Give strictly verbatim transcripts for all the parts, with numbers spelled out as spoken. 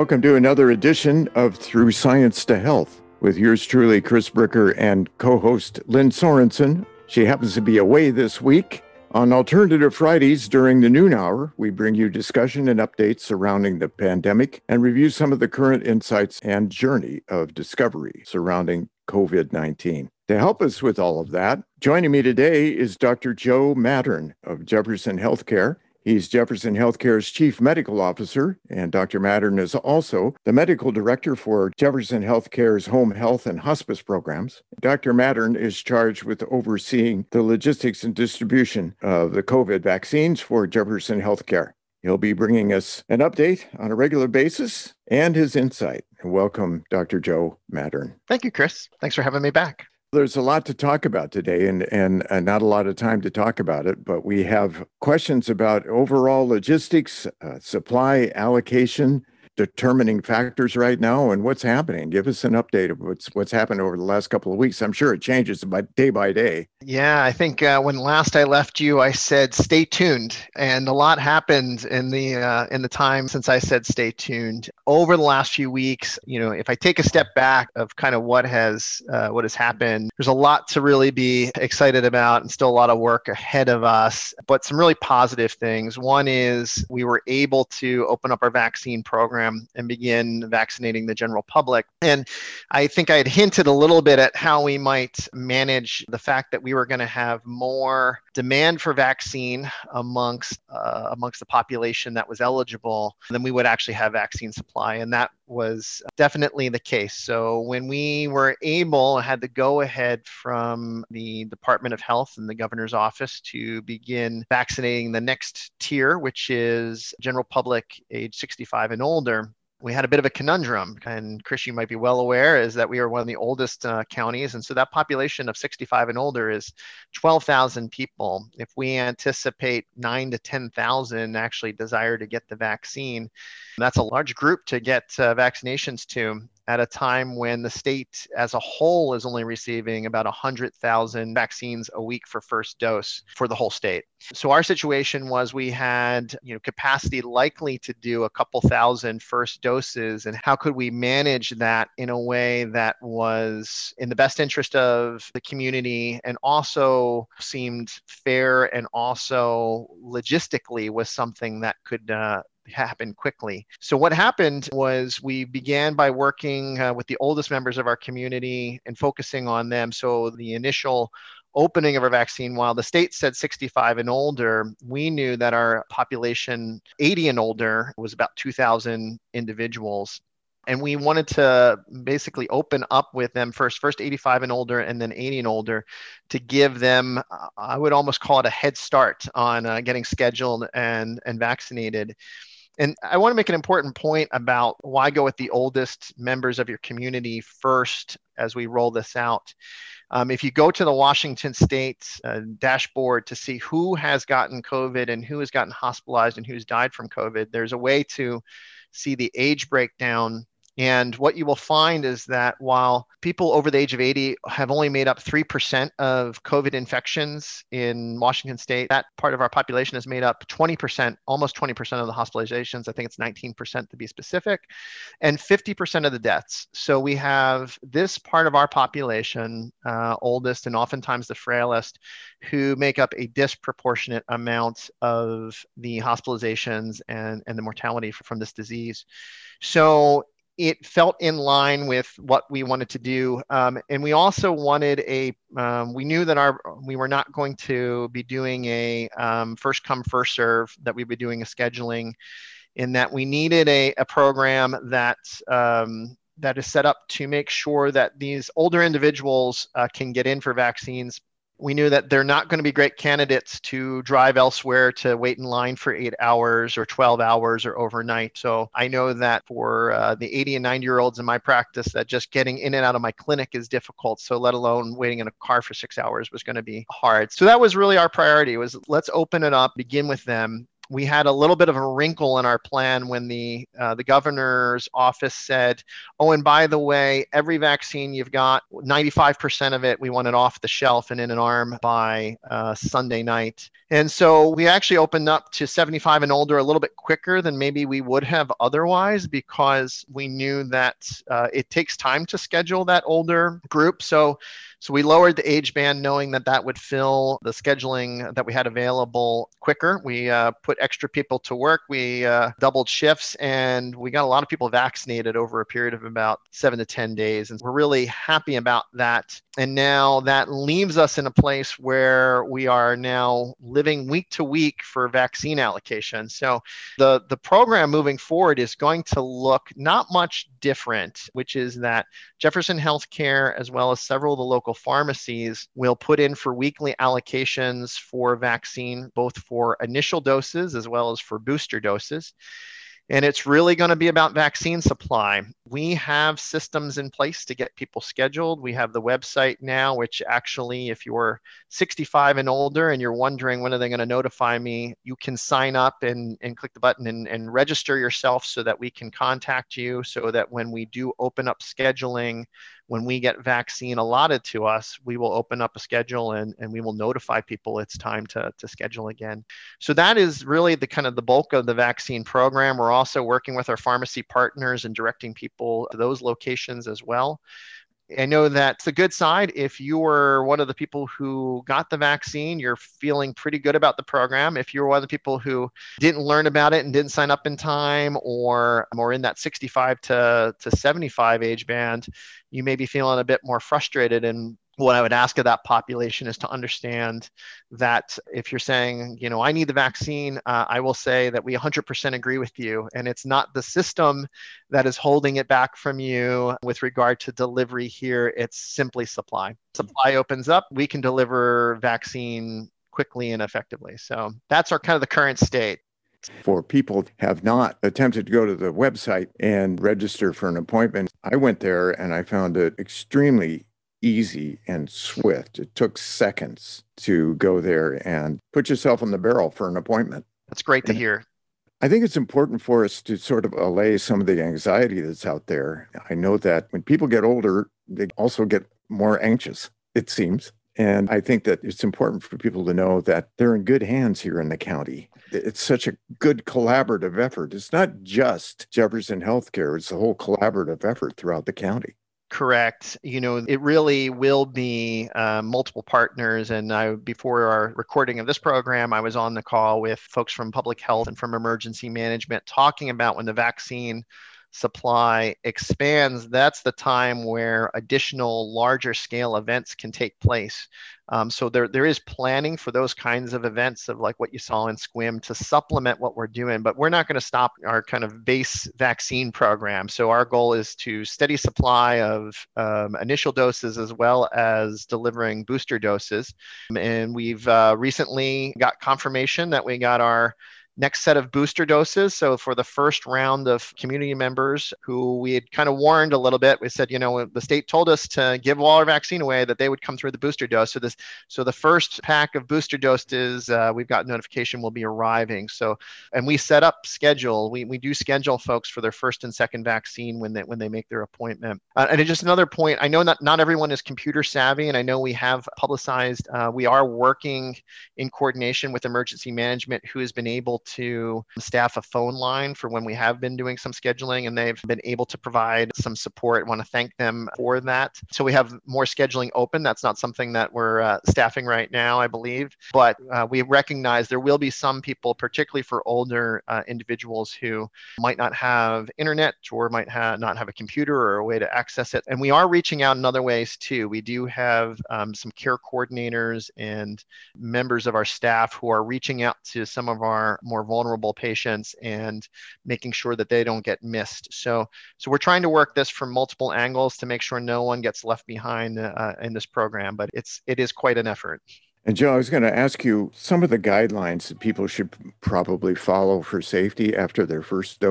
Welcome to another edition of Through Science to Health with yours truly, Chris Bricker, and co-host Lynn Sorensen. She happens to be away this week. On Alternative Fridays during the noon hour, we bring you discussion and updates surrounding the pandemic and review some of the current insights and journey of discovery surrounding COVID nineteen. To help us with all of that, joining me today is Doctor Joe Mattern of Jefferson Healthcare. He's Jefferson Healthcare's Chief Medical Officer, and Doctor Mattern is also the Medical Director for Jefferson Healthcare's Home Health and Hospice programs. Doctor Mattern is charged with overseeing the logistics and distribution of the COVID vaccines for Jefferson Healthcare. He'll be bringing us an update on a regular basis and his insight. Welcome, Doctor Joe Mattern. Thank you, Chris. Thanks for having me back. There's a lot to talk about today and, and, and not a lot of time to talk about it, but we have questions about overall logistics, uh, supply allocation, determining factors right now, and what's happening. Give us an update of what's what's happened over the last couple of weeks. I'm sure it changes by day by day. Yeah, I think uh, when last I left you, I said stay tuned, and a lot happened in the uh, in the time since I said stay tuned. Over the last few weeks, you know, if I take a step back of kind of what has uh, what has happened, there's a lot to really be excited about, and still a lot of work ahead of us. But some really positive things. One is we were able to open up our vaccine program and begin vaccinating the general public. And I think I had hinted a little bit at how we might manage the fact that we were going to have more demand for vaccine amongst uh, amongst the population that was eligible than we would actually have vaccine supply. And that was definitely the case. So when we were able, had the go-ahead from the Department of Health and the governor's office to begin vaccinating the next tier, which is general public age sixty-five and older, we had a bit of a conundrum. And Chris, you might be well aware, is that we are one of the oldest uh, counties. And so that population of sixty-five and older is twelve thousand people. If we anticipate nine to ten thousand actually desire to get the vaccine, that's a large group to get uh, vaccinations to at a time when the state as a whole is only receiving about one hundred thousand vaccines a week for first dose for the whole state. So our situation was we had, you know, capacity likely to do a couple thousand first doses, and how could we manage that in a way that was in the best interest of the community and also seemed fair and also logistically was something that could uh, happen quickly. So what happened was we began by working uh, with the oldest members of our community and focusing on them. So the initial opening of our vaccine, while the state said sixty-five and older, we knew that our population eighty and older was about two thousand individuals. And we wanted to basically open up with them first, first eighty-five and older, and then eighty and older, to give them, uh, I would almost call it a head start on uh, getting scheduled and, and vaccinated. And I want to make an important point about why go with the oldest members of your community first as we roll this out. Um, if you go to the Washington State uh, dashboard to see who has gotten COVID and who has gotten hospitalized and who's died from COVID, there's a way to see the age breakdown. And what you will find is that while people over the age of eighty have only made up three percent of COVID infections in Washington State, that part of our population has made up twenty percent, almost twenty percent of the hospitalizations. I think it's nineteen percent to be specific, and fifty percent of the deaths. So we have this part of our population, uh, oldest and oftentimes the frailest, who make up a disproportionate amount of the hospitalizations and, and the mortality from this disease. So it felt in line with what we wanted to do. Um, and we also wanted a, um, we knew that our, we were not going to be doing a um, first come, first serve, that we'd be doing a scheduling, in that we needed a, a program that, um, that is set up to make sure that these older individuals uh, can get in for vaccines. We knew that they're not going to be great candidates to drive elsewhere to wait in line for eight hours or twelve hours or overnight. So I know that for uh, the eighty and ninety year olds in my practice, that just getting in and out of my clinic is difficult. So let alone waiting in a car for six hours was going to be hard. So that was really our priority, was let's open it up, begin with them. We had a little bit of a wrinkle in our plan when the uh, the governor's office said, oh, and by the way, every vaccine you've got, ninety-five percent of it, we want it off the shelf and in an arm by uh, Sunday night. And so we actually opened up to seventy-five and older a little bit quicker than maybe we would have otherwise, because we knew that uh, it takes time to schedule that older group. So, so we lowered the age band knowing that that would fill the scheduling that we had available quicker. We uh, put extra people to work. We uh, doubled shifts, and we got a lot of people vaccinated over a period of about seven to ten days. And we're really happy about that. And now that leaves us in a place where we are now living week to week for vaccine allocation. So the, the program moving forward is going to look not much different, which is that Jefferson Healthcare, as well as several of the local pharmacies, will put in for weekly allocations for vaccine, both for initial doses as well as for booster doses. And it's really going to be about vaccine supply. We have systems in place to get people scheduled. We have the website now, which actually, if you're sixty-five and older and you're wondering when are they going to notify me, you can sign up and, and click the button and, and register yourself so that we can contact you, so that when we do open up scheduling, when we get vaccine allotted to us, we will open up a schedule and, and we will notify people it's time to, to schedule again. So that is really the kind of the bulk of the vaccine program. We're also working with our pharmacy partners and directing people to those locations as well. I know that's the good side. If you were one of the people who got the vaccine, you're feeling pretty good about the program. If you're one of the people who didn't learn about it and didn't sign up in time, or more in that sixty-five to, to seventy-five age band, you may be feeling a bit more frustrated. And what I would ask of that population is to understand that if you're saying, you know, I need the vaccine, uh, I will say that we one hundred percent agree with you. And it's not the system that is holding it back from you with regard to delivery here. It's simply supply. Supply opens up, we can deliver vaccine quickly and effectively. So that's our kind of the current state. For people who have not attempted to go to the website and register for an appointment, I went there and I found it extremely easy and swift. It took seconds to go there and put yourself on the barrel for an appointment. That's great to and hear. I think it's important for us to sort of allay some of the anxiety that's out there. I know that when people get older, they also get more anxious, it seems. And I think that it's important for people to know that they're in good hands here in the county. It's such a good collaborative effort. It's not just Jefferson Healthcare, it's a whole collaborative effort throughout the county. Correct. You know, it really will be uh, multiple partners. And I, before our recording of this program, I was on the call with folks from public health and from emergency management talking about when the vaccine supply expands, that's the time where additional larger scale events can take place. Um, so there, there is planning for those kinds of events of like what you saw in S Q U M to supplement what we're doing, but we're not going to stop our kind of base vaccine program. So our goal is to steady supply of um, initial doses as well as delivering booster doses. And we've uh, recently got confirmation that we got our next set of booster doses. So for the first round of community members who we had kind of warned a little bit, we said, you know, the state told us to give all our vaccine away, that they would come through the booster dose. So this, so the first pack of booster doses, uh, we've got notification will be arriving. So, and we set up schedule. We we do schedule folks for their first and second vaccine when they when they make their appointment. Uh, and just another point, I know that not everyone is computer savvy, and I know we have publicized. Uh, we are working in coordination with emergency management, who has been able to staff a phone line for when we have been doing some scheduling, and they've been able to provide some support. I want to thank them for that. So we have more scheduling open. That's not something that we're uh, staffing right now, I believe, but uh, we recognize there will be some people, particularly for older uh, individuals who might not have internet or might ha- not have a computer or a way to access it. And we are reaching out in other ways too. We do have um, some care coordinators and members of our staff who are reaching out to some of our more vulnerable patients and making sure that they don't get missed. So, so we're trying to work this from multiple angles to make sure no one gets left behind uh, in this program, but it's, it is quite an effort. And Joe, I was going to ask you some of the guidelines that people should probably follow for safety after their first dose.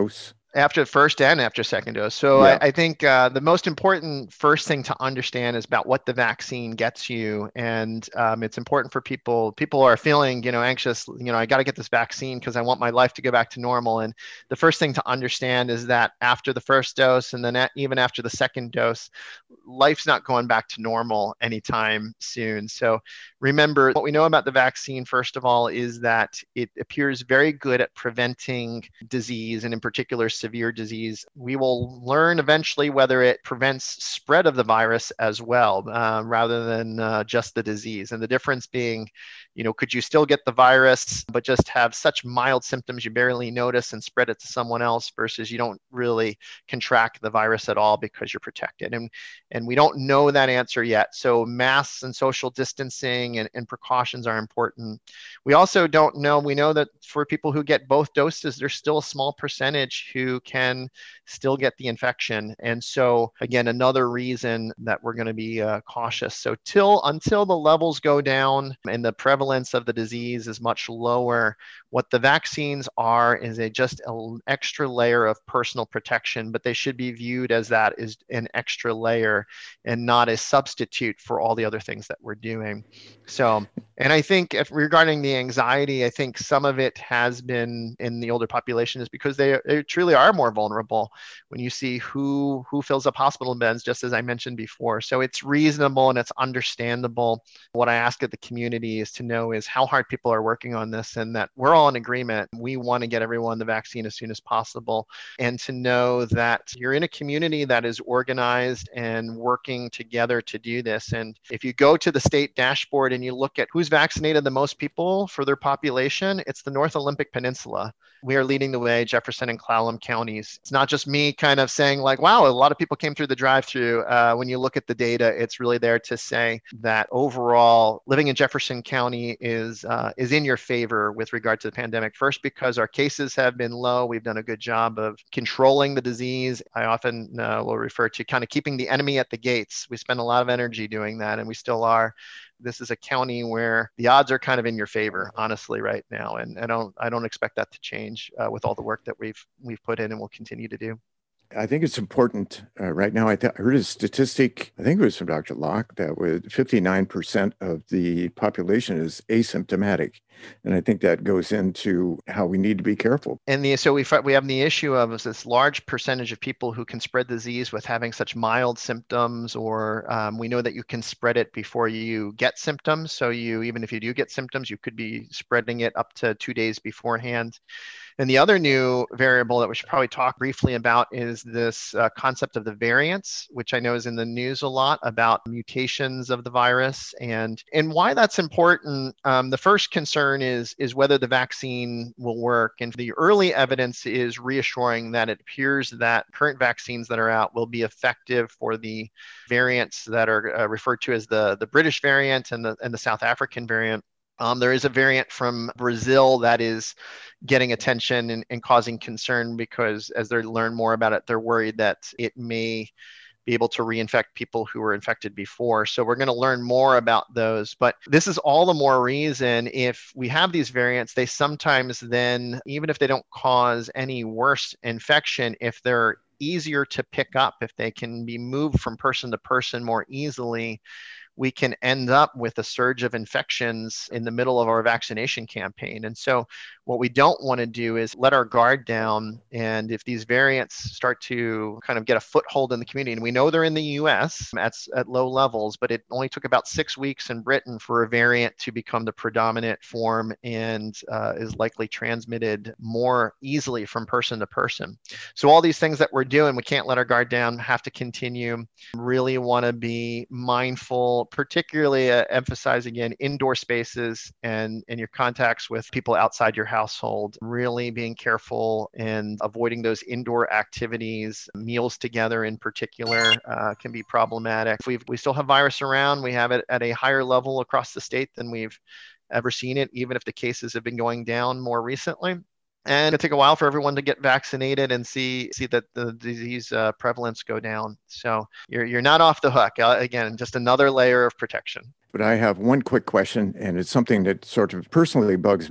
After first and after second dose. So Yeah. I, I think uh, the most important first thing to understand is about what the vaccine gets you. And um, it's important for people, people are feeling, you know, anxious, you know, I got to get this vaccine because I want my life to go back to normal. And the first thing to understand is that after the first dose and then even after the second dose, life's not going back to normal anytime soon. So remember, what we know about the vaccine, first of all, is that it appears very good at preventing disease, and in particular, severe disease. We will learn eventually whether it prevents spread of the virus as well, uh, rather than uh, just the disease. And the difference being, you know, could you still get the virus, but just have such mild symptoms you barely notice and spread it to someone else versus you don't really contract the virus at all because you're protected. And, and we don't know that answer yet. So masks and social distancing and, and precautions are important. We also don't know, we know that for people who get both doses, there's still a small percentage who can still get the infection. And so again, another reason that we're going to be uh, cautious. So till until the levels go down and the prevalence of the disease is much lower, what the vaccines are is a just an extra layer of personal protection, but they should be viewed as that is an extra layer and not a substitute for all the other things that we're doing. So, and I think if, regarding the anxiety, I think some of it has been in the older population is because they, they truly are more vulnerable when you see who who fills up hospital beds, just as I mentioned before. So it's reasonable and it's understandable. What I ask of the community is to know is how hard people are working on this and that we're all in agreement. We want to get everyone the vaccine as soon as possible, and to know that you're in a community that is organized and working together to do this. And if you go to the state dashboard and you look at who's vaccinated the most people for their population, it's the North Olympic Peninsula. We are leading the way, Jefferson and Clallam counties. It's not just me kind of saying like, wow, a lot of people came through the drive-through. Uh, when you look at the data, it's really there to say that overall living in Jefferson County is uh, is in your favor with regard to the pandemic. First, because our cases have been low. We've done a good job of controlling the disease. I often uh, will refer to kind of keeping the enemy at the gates. We spend a lot of energy doing that, and we still are. This is a county where the odds are kind of in your favor, honestly, right now, and I don't I don't expect that to change uh, with all the work that we've we've put in and will continue to do. I think it's important uh, right now. I, th- I heard a statistic, I think it was from Doctor Locke, that was fifty-nine percent of the population is asymptomatic. And I think that goes into how we need to be careful. And the, so we we have the issue of this large percentage of people who can spread disease with having such mild symptoms, or um, we know that you can spread it before you get symptoms. So you, even if you do get symptoms, you could be spreading it up to two days beforehand. And the other new variable that we should probably talk briefly about is this uh, concept of the variants, which I know is in the news a lot about mutations of the virus and, and why that's important. Um, the first concern is, is whether the vaccine will work. And the early evidence is reassuring that it appears that current vaccines that are out will be effective for the variants that are uh, referred to as the, the British variant and the, and the South African variant. Um, there is a variant from Brazil that is getting attention and, and causing concern because as they learn more about it, they're worried that it may be able to reinfect people who were infected before. So we're going to learn more about those. But this is all the more reason if we have these variants, they sometimes then, even if they don't cause any worse infection, if they're easier to pick up, if they can be moved from person to person more easily, we can end up with a surge of infections in the middle of our vaccination campaign. And so what we don't want to do is let our guard down. And if these variants start to kind of get a foothold in the community, and we know they're in the U S at, at low levels, but it only took about six weeks in Britain for a variant to become the predominant form and uh, is likely transmitted more easily from person to person. So all these things that we're doing, we can't let our guard down, have to continue. Really want to be mindful, particularly uh, emphasize again indoor spaces and, and your contacts with people outside your household, really being careful and avoiding those indoor activities. Meals together in particular uh, can be problematic. If we've, we still have virus around, we have it at a higher level across the state than we've ever seen it, even if the cases have been going down more recently. And it'll take a while for everyone to get vaccinated and see see that the disease uh, prevalence go down. So you're you're not off the hook. Uh, again, just another layer of protection. But I have one quick question, and it's something that sort of personally bugs me.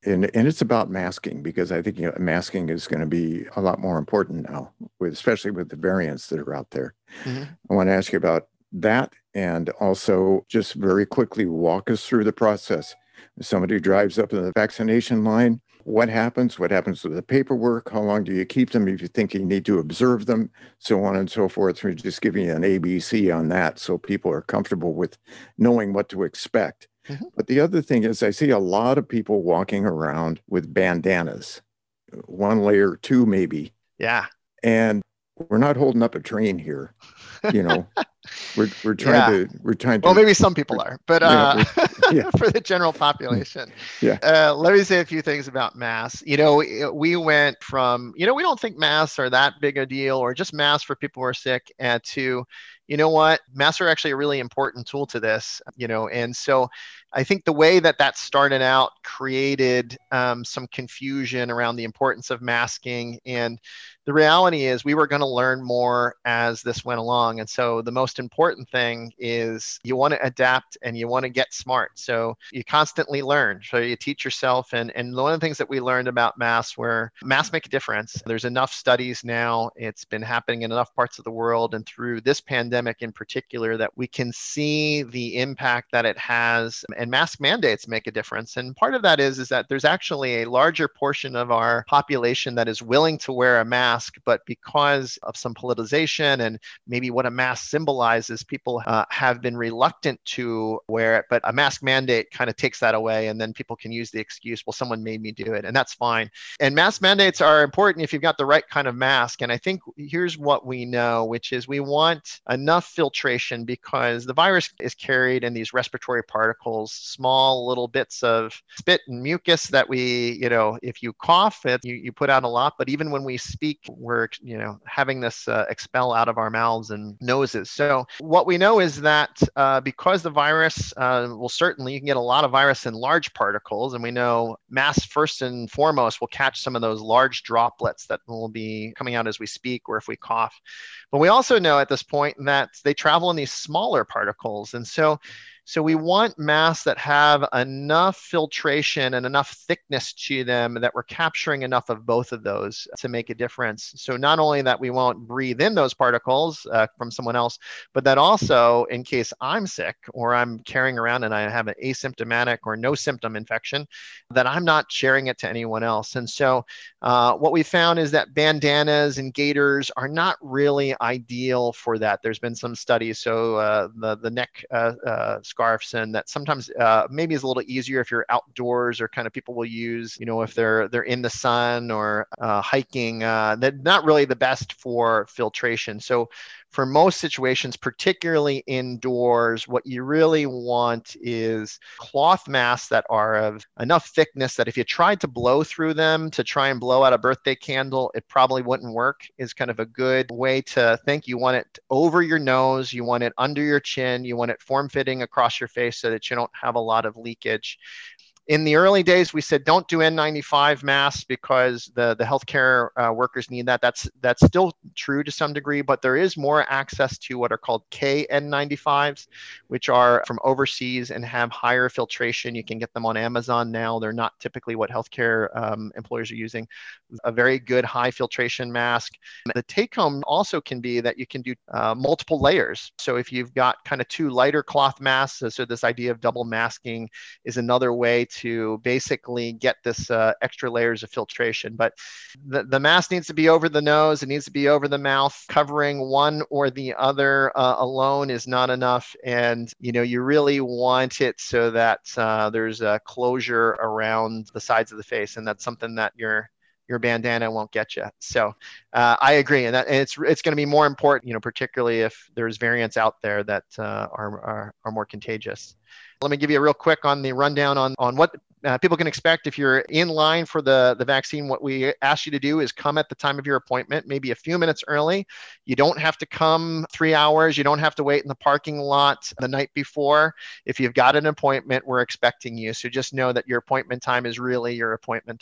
And, and it's about masking because I think you know, masking is going to be a lot more important now, with, especially with the variants that are out there. Mm-hmm. I want to ask you about that and also just very quickly walk us through the process. If somebody drives up in the vaccination line, what happens? What happens with the paperwork? How long do you keep them if you think you need to observe them? So on and so forth. We're just giving you an A B C on that so people are comfortable with knowing what to expect. Mm-hmm. But the other thing is I see a lot of people walking around with bandanas, one layer, two maybe. Yeah. And we're not holding up a train here. You know, we're we're trying yeah. to we're trying to. Well, maybe some people are, but uh, yeah, yeah. for the general population, yeah. Uh, let me say a few things about masks. You know, we went from you know we don't think masks are that big a deal, or just masks for people who are sick, and to, you know what, masks are actually a really important tool to this. You know, and so I think the way that that started out created um, some confusion around the importance of masking. And the reality is we were going to learn more as this went along. And so the most important thing is you want to adapt and you want to get smart. So you constantly learn. So you teach yourself. And, and one of the things that we learned about masks were masks make a difference. There's enough studies now. It's been happening in enough parts of the world and through this pandemic in particular that we can see the impact that it has. And mask mandates make a difference. And part of that is, is that there's actually a larger portion of our population that is willing to wear a mask. But because of some politicization and maybe what a mask symbolizes, people uh, have been reluctant to wear it. But a mask mandate kind of takes that away. And then people can use the excuse, well, someone made me do it. And that's fine. And mask mandates are important if you've got the right kind of mask. And I think here's what we know, which is we want enough filtration because the virus is carried in these respiratory particles, small little bits of spit and mucus that we, you know, if you cough, it, you, you put out a lot. But even when we speak, we're, you know, having this uh, expel out of our mouths and noses. So what we know is that uh, because the virus, uh, will certainly, you can get a lot of virus in large particles. And we know masks first and foremost will catch some of those large droplets that will be coming out as we speak or if we cough. But we also know at this point that they travel in these smaller particles. And so So we want masks that have enough filtration and enough thickness to them that we're capturing enough of both of those to make a difference. So not only that we won't breathe in those particles uh, from someone else, but that also in case I'm sick or I'm carrying around and I have an asymptomatic or no symptom infection, that I'm not sharing it to anyone else. And so uh, what we found is that bandanas and gaiters are not really ideal for that. There's been some studies. So uh, the, the neck uh, uh, scarves, and that sometimes uh, maybe is a little easier if you're outdoors or kind of people will use, you know, if they're they're in the sun or uh, hiking, uh, they're not really the best for filtration. So for most situations, particularly indoors, what you really want is cloth masks that are of enough thickness that if you tried to blow through them to try and blow out a birthday candle, it probably wouldn't work, is kind of a good way to think. You want it over your nose, you want it under your chin, you want it form-fitting across your face so that you don't have a lot of leakage. In the early days, we said don't do N ninety-five masks because the, the healthcare uh, workers need that. That's that's still true to some degree, but there is more access to what are called K N ninety-fives, which are from overseas and have higher filtration. You can get them on Amazon now. They're not typically what healthcare um, employers are using. A very good high filtration mask. The take home also can be that you can do uh, multiple layers. So if you've got kind of two lighter cloth masks, so this idea of double masking is another way to basically get this uh, extra layers of filtration. But the, the mask needs to be over the nose, it needs to be over the mouth. Covering one or the other uh, alone is not enough. And, you know, you really want it so that uh, there's a closure around the sides of the face. And that's something that your your bandana won't get you. So uh, I agree. And, that, and it's it's going to be more important, you know, particularly if there's variants out there that uh, are, are, are more contagious. Let me give you a real quick on the rundown on, on what uh, people can expect if you're in line for the, the vaccine. What we ask you to do is come at the time of your appointment, maybe a few minutes early. You don't have to come three hours. You don't have to wait in the parking lot the night before. If you've got an appointment, we're expecting you. So just know that your appointment time is really your appointment time.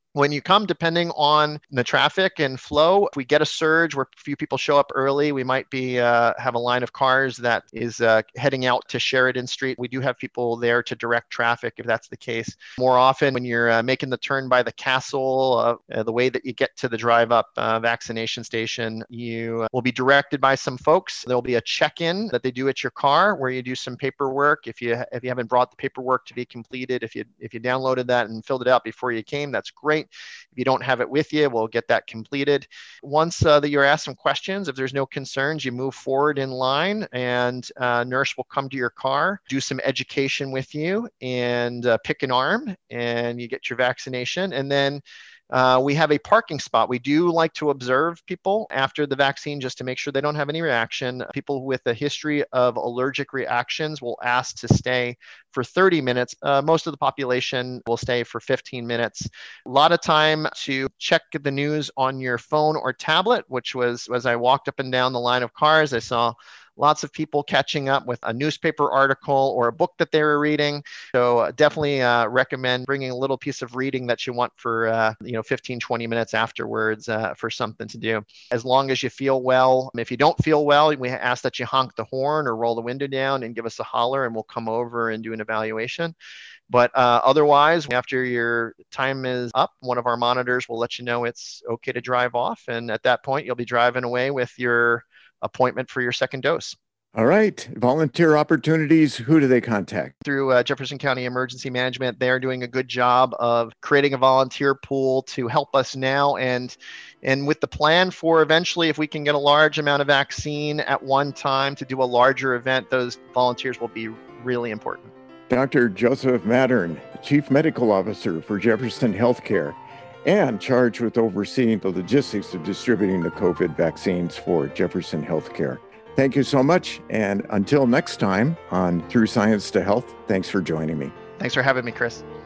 When you come, depending on the traffic and flow, if we get a surge where a few people show up early, we might be uh, have a line of cars that is uh, heading out to Sheridan Street. We do have people there to direct traffic if that's the case. More often, when you're uh, making the turn by the castle, uh, the way that you get to the drive-up uh, vaccination station, you will be directed by some folks. There'll be a check-in that they do at your car where you do some paperwork. If you if you haven't brought the paperwork to be completed, if you if you downloaded that and filled it out before you came, that's great. If you don't have it with you, we'll get that completed. Once uh, that you're asked some questions, if there's no concerns, you move forward in line and a nurse will come to your car, do some education with you and uh, pick an arm and you get your vaccination. And then Uh, we have a parking spot. We do like to observe people after the vaccine just to make sure they don't have any reaction. People with a history of allergic reactions will ask to stay for thirty minutes. Uh, most of the population will stay for fifteen minutes. A lot of time to check the news on your phone or tablet, which was as I walked up and down the line of cars, I saw lots of people catching up with a newspaper article or a book that they were reading. So uh, definitely uh, recommend bringing a little piece of reading that you want for uh, you know fifteen, twenty minutes afterwards uh, for something to do. As long as you feel well. If you don't feel well, we ask that you honk the horn or roll the window down and give us a holler and we'll come over and do an evaluation. But uh, otherwise, after your time is up, one of our monitors will let you know it's okay to drive off. And at that point, you'll be driving away with your appointment for your second dose. All right. Volunteer opportunities, who do they contact? Through uh, Jefferson County Emergency Management, they're doing a good job of creating a volunteer pool to help us now. And, and with the plan for eventually, if we can get a large amount of vaccine at one time to do a larger event, those volunteers will be really important. Doctor Joseph Mattern, Chief Medical Officer for Jefferson Healthcare, and charged with overseeing the logistics of distributing the COVID vaccines for Jefferson Healthcare. Thank you so much. And until next time on Through Science to Health, thanks for joining me. Thanks for having me, Chris.